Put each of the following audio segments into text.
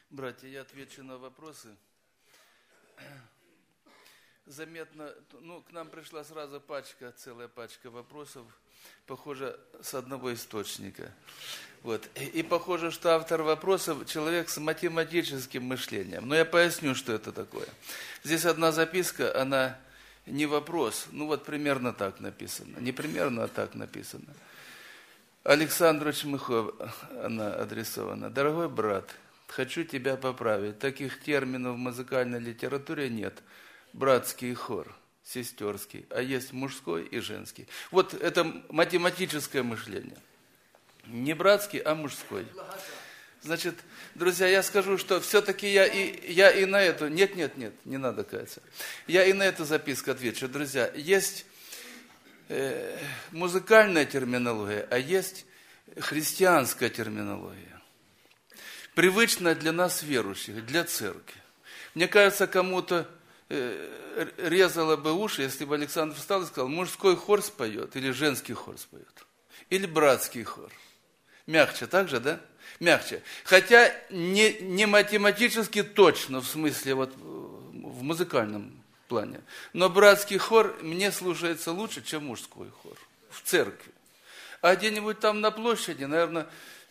Братья, я отвечу на вопросы. Заметно, к нам пришла сразу целая пачка вопросов, похоже, с одного источника. Вот. И похоже, что автор вопросов человек с математическим мышлением. Но я поясню, что это такое. Здесь одна записка, она не вопрос, примерно так написано. Не примерно, а так написано. Александру Чмыхов она адресована. Дорогой брат, хочу тебя поправить. Таких терминов в музыкальной литературе нет. Братский хор, сестерский, а есть мужской и женский. Вот это математическое мышление. Не братский, а мужской. Значит, друзья, я скажу, что все-таки я и на эту... Нет, не надо каяться. Я и на эту записку отвечу. Друзья, есть музыкальная терминология, а есть христианская терминология. Привычная для нас верующих, для церкви. Мне кажется, кому-то резало бы уши, если бы Александр встал и сказал, мужской хор споет, или женский хор споет, или братский хор. Мягче, так же, да? Мягче. Хотя не математически точно, в смысле, в музыкальном плане. Но братский хор мне слушается лучше, чем мужской хор в церкви. А где-нибудь там на площади, наверное,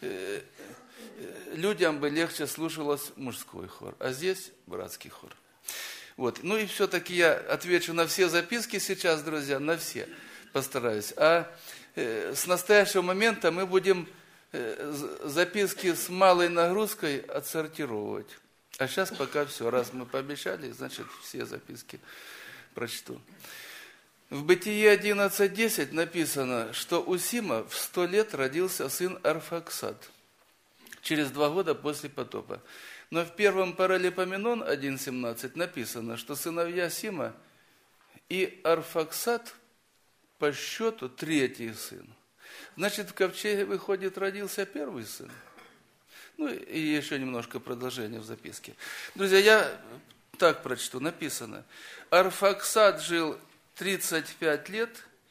людям бы легче слушалось мужской хор. А здесь братский хор. Вот. И все-таки я отвечу на все записки сейчас, друзья, на все постараюсь. А с настоящего момента мы будем записки с малой нагрузкой отсортировать. А сейчас пока все. Раз мы пообещали, значит, все записки прочту. В Бытие 11:10 написано, что у Сима в 100 лет родился сын Арфаксад, через 2 года после потопа. Но в первом Паралипоменон 1:17 написано, что сыновья Сима и Арфаксад по счету 3-й сын. Значит, в ковчеге, выходит, родился 1-й сын. И еще немножко продолжение в записке. Друзья, я так прочту, написано. Арфаксад жил 35 лет,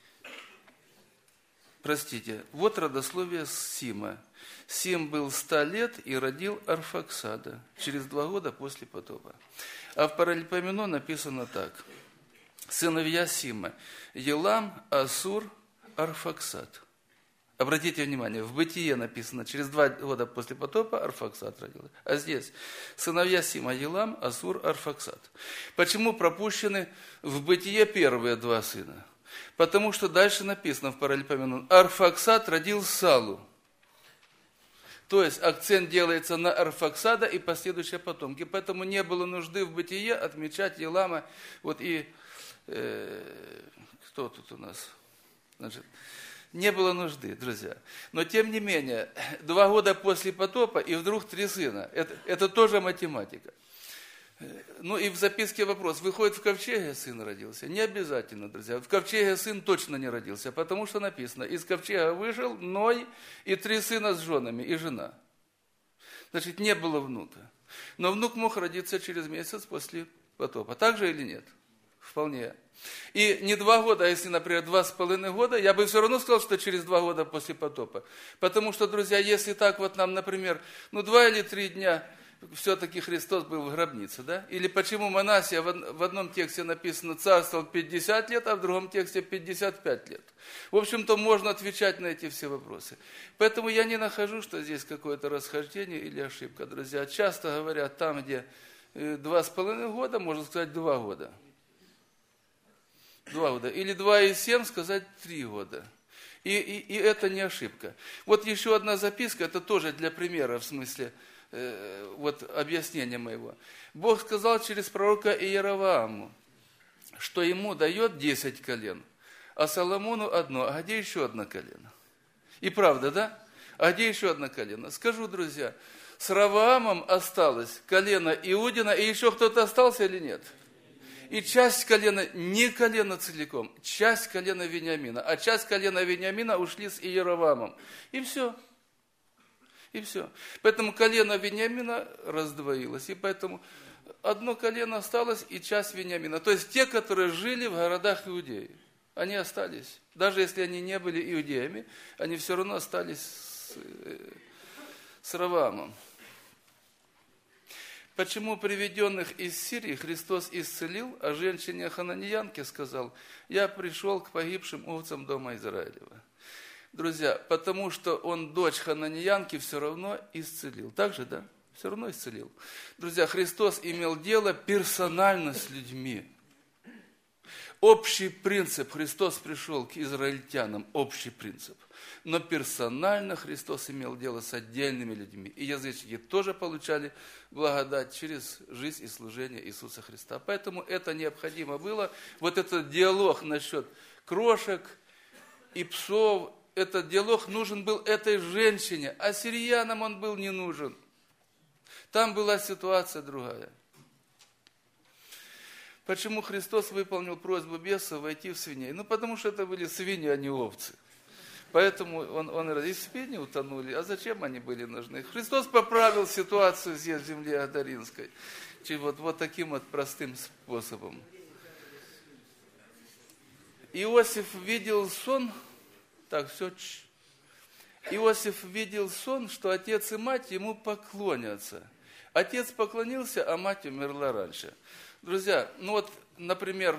вот родословие Сима. Сим был 100 лет и родил Арфаксада через 2 года после потопа. А в Паралипоменон написано так. Сыновья Сима. Елам, Асур, Арфаксад. Обратите внимание, в Бытие написано, через 2 года после потопа Арфаксад родился. А здесь сыновья Сима, Елам, Асур, Арфаксад. Почему пропущены в Бытие первые 2 сына? Потому что дальше написано в Паралипоменон. Арфаксад родил Салу. То есть акцент делается на Арфаксада и последующие потомки. Поэтому не было нужды в Бытие отмечать Елама. Кто тут у нас? Не было нужды, друзья. Но тем не менее, 2 года после потопа и вдруг 3 сына. Это тоже математика. И в записке вопрос. Выходит, в ковчеге сын родился? Не обязательно, друзья. В ковчеге сын точно не родился, потому что написано, из ковчега вышел Ной и 3 сына с женами и жена. Значит, не было внука. Но внук мог родиться через месяц после потопа. Так же или нет? Вполне. И не 2 года, а если, например, 2,5 года, я бы все равно сказал, что через 2 года после потопа. Потому что, друзья, если так нам, например, 2 или 3 дня все-таки Христос был в гробнице, да? Или почему Манасия в одном тексте написано царствовал 50 лет, а в другом тексте 55 лет? В общем-то, можно отвечать на эти все вопросы. Поэтому я не нахожу, что здесь какое-то расхождение или ошибка, друзья. Часто говорят, там, где 2,5 года, можно сказать 2 года. 2 года. Или 2,7 сказать 3 года. И это не ошибка. Вот еще одна записка, это тоже для примера, в смысле, объяснения моего. Бог сказал через пророка Иеровоаму, что ему дает 10 колен, а Соломону 1. А где еще 1 колено? И правда, да? А где еще 1 колено? Скажу, друзья, с Ровоамом осталось колено Иудина, и еще кто-то остался или нет? И часть колена, не колено целиком, часть колена Вениамина. А часть колена Вениамина ушли с Иеровоамом. И все. И все. Поэтому колено Вениамина раздвоилось. И поэтому 1 колено осталось и часть Вениамина. То есть те, которые жили в городах Иудеи, они остались. Даже если они не были иудеями, они все равно остались с Ровоамом. Почему приведенных из Сирии Христос исцелил, а женщине хананеянке сказал: я пришел к погибшим овцам дома Израилева. Друзья, потому что он дочь хананеянки все равно исцелил. Так же, да? Все равно исцелил. Друзья, Христос имел дело персонально с людьми. Общий принцип. Христос пришел к израильтянам. Общий принцип. Но персонально Христос имел дело с отдельными людьми. И язычники тоже получали благодать через жизнь и служение Иисуса Христа. Поэтому это необходимо было. Вот этот диалог насчет крошек и псов, этот диалог нужен был этой женщине, а сириянам он был не нужен. Там была ситуация другая. Почему Христос выполнил просьбу беса войти в свиней? Ну, потому что это были свиньи, а не овцы. Поэтому он и свиньи утонули. А зачем они были нужны? Христос поправил ситуацию здесь, в земле Адаринской. Вот таким вот простым способом. Иосиф видел сон. Так, все. Иосиф видел сон, что отец и мать ему поклонятся. Отец поклонился, а мать умерла раньше. Друзья, ну вот, например,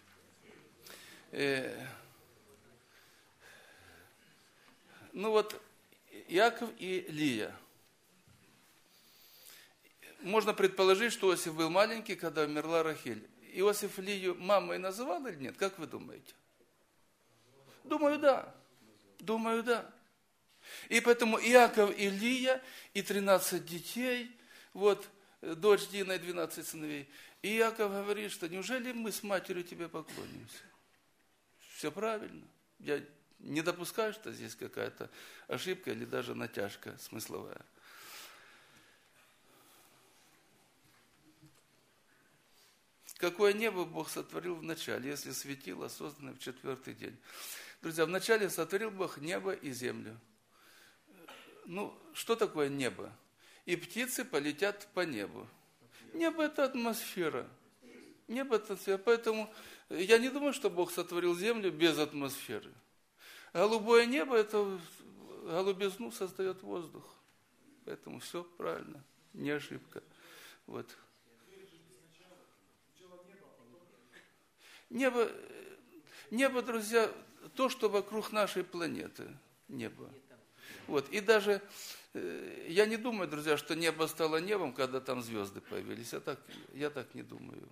Иаков и Лия. Можно предположить, что Иосиф был маленький, когда умерла Рахиль. Иосиф Лию мамой называл или нет? Как вы думаете? Думаю, да. Думаю, да. И поэтому Иаков и Лия, и 13 детей, вот, дочь Дина и 12 сыновей. И Иаков говорит, что неужели мы с матерью тебе поклонимся? Все правильно. Я не допускаю, что здесь какая-то ошибка или даже натяжка смысловая. Какое небо Бог сотворил в начале, если светило, созданное в 4-й день? Друзья, вначале сотворил Бог небо и землю. Ну, что такое небо? И птицы полетят по небу. Небо – это атмосфера. Небо – это атмосфера. Поэтому я не думаю, что Бог сотворил землю без атмосферы. Голубое небо – это голубизну создает воздух. Поэтому все правильно, не ошибка. Вот. Небо, друзья, то, что вокруг нашей планеты. Небо. Вот. И даже, я не думаю, друзья, что небо стало небом, когда там звезды появились. Я так не думаю.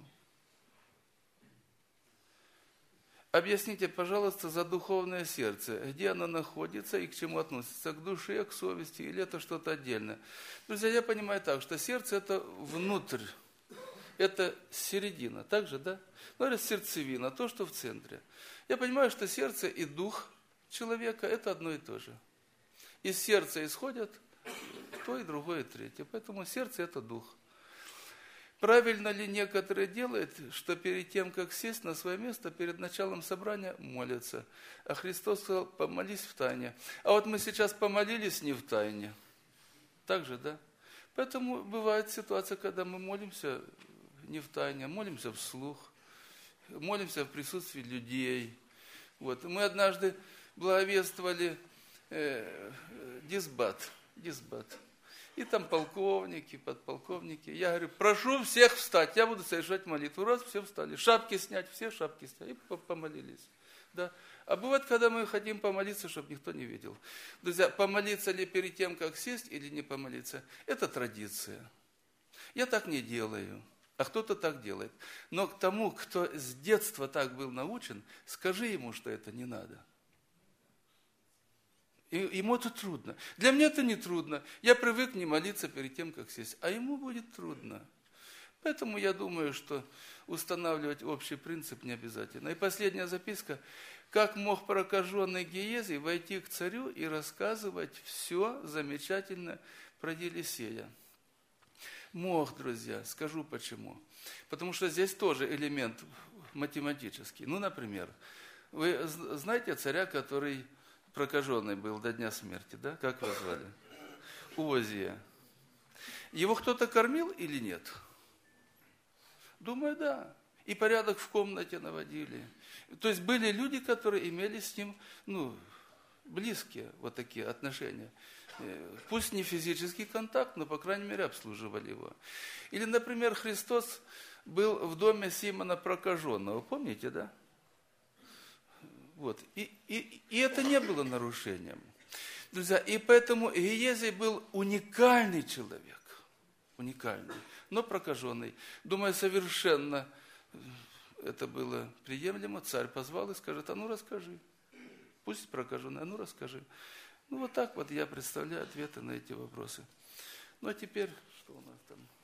Объясните, пожалуйста, за духовное сердце, где оно находится и к чему относится, к душе, к совести, или это что-то отдельное. Друзья, я понимаю так, что сердце – это внутрь, это середина, так же, да? Ну, это сердцевина, то, что в центре. Я понимаю, что сердце и дух человека – это одно и то же. Из сердца исходят то и другое, и третье. Поэтому сердце – это дух. Правильно ли некоторые делают, что перед тем, как сесть на свое место, перед началом собрания молятся? А Христос сказал: помолись в тайне. А вот мы сейчас помолились не в тайне. Так же, да? Поэтому бывает ситуация, когда мы молимся не в тайне, а молимся вслух, молимся в присутствии людей. Вот. Мы однажды благовествовали дисбат. И там полковники, подполковники. Я говорю: прошу всех встать, я буду совершать молитву. Раз, все встали. Шапки снять, все шапки сняли. И помолились. Да. А бывает, когда мы хотим помолиться, чтобы никто не видел. Друзья, помолиться ли перед тем, как сесть, или не помолиться, это традиция. Я так не делаю, а кто-то так делает. Но к тому, кто с детства так был научен, скажи ему, что это не надо. И ему это трудно. Для меня это не трудно. Я привык не молиться перед тем, как сесть. А ему будет трудно. Поэтому я думаю, что устанавливать общий принцип не обязательно. И последняя записка. Как мог прокаженный Гиези войти к царю и рассказывать все замечательно про Елисея? Мог, друзья. Скажу почему. Потому что здесь тоже элемент математический. Ну, например, вы знаете царя, который прокаженный был до дня смерти, да? Как его звали? Озия. Его кто-то кормил или нет? Думаю, да. И порядок в комнате наводили. То есть были люди, которые имели с ним, близкие вот такие отношения. Пусть не физический контакт, но, по крайней мере, обслуживали его. Или, например, Христос был в доме Симона Прокаженного. Помните, да? Вот. И это не было нарушением. Друзья, и поэтому Гиезий был уникальный человек. Уникальный, но прокаженный. Думаю, совершенно это было приемлемо. Царь позвал и скажет: а ну расскажи. Пусть прокаженный, а ну расскажи. Ну вот так вот я представляю ответы на эти вопросы. Ну а теперь, что у нас там?